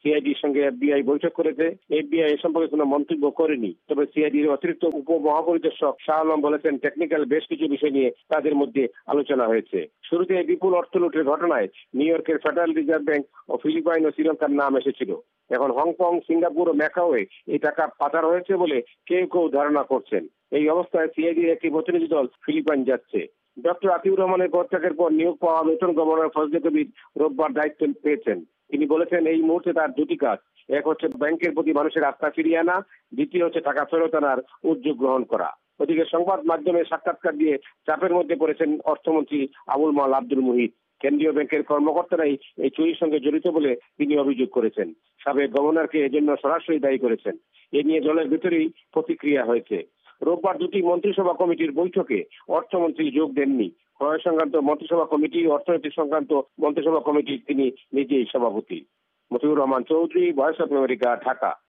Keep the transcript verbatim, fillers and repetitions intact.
সিআইডির সঙ্গে এফবিআই বৈঠক করেছে। এফবিআই এ সম্পর্কে কোনো মন্তব্য করেনি। তবে সিআইডির অতিরিক্ত উপমহাপরিদর্শক শাহ আলম বলেছেন, টেকনিক্যাল বেশ কিছু বিষয় নিয়ে তাদের মধ্যে আলোচনা হয়েছে। শুরুতে বিপুল অর্থ লুটের ঘটনায় নিউ ইয়র্কের ফেডারেল রিজার্ভ ব্যাংক ও ফিলিপাইন ও শ্রীলঙ্কার নাম এসেছিল। এখন হংকং, সিঙ্গাপুর ও ম্যাকাওয়ে এই টাকা পাচার হয়েছে বলে কেউ কেউ ধারণা করছেন। এই অবস্থায় সিআইডির একটি প্রতিনিধি দল ফিলিপাইন যাচ্ছে। ডক্টর আতিউর রহমানের পদত্যাগের পর নিয়োগ পাওয়া নতুন গভর্নর ফজলে কবির রোববার দায়িত্ব পেয়েছেন। তিনি বলেছেন, এই মুহূর্তে তার দুটি কাজ। এক হচ্ছে ব্যাংকের প্রতি মানুষের আস্থা ফিরিয়ে আনা, দ্বিতীয় হচ্ছে টাকা ফেরত আনার উদ্যোগ গ্রহণ করা। ওদিকে সংবাদ মাধ্যমে সাক্ষাৎকার দিয়ে চাপের মধ্যে পড়েছেন অর্থমন্ত্রী আবুল মাল আব্দুল মুহিত। কেন্দ্রীয় ব্যাংকের কর্মকর্তারাই এই চুরির সঙ্গে জড়িত বলে তিনি অভিযোগ করেছেন। সাবেক গভর্নরকে এজন্য সরাসরি দায়ী করেছেন। এ নিয়ে দলের ভিতরেই প্রতিক্রিয়া হয়েছে। রোববার দুটি মন্ত্রিসভা কমিটির বৈঠকে অর্থমন্ত্রী যোগ দেননি। ক্রয় সংক্রান্ত মন্ত্রিসভা কমিটি, অর্থনৈতিক সংক্রান্ত মন্ত্রিসভা কমিটি তিনি নিজেই সভাপতি। Motiur Rahman Chowdhury, Voice of America, Dhaka.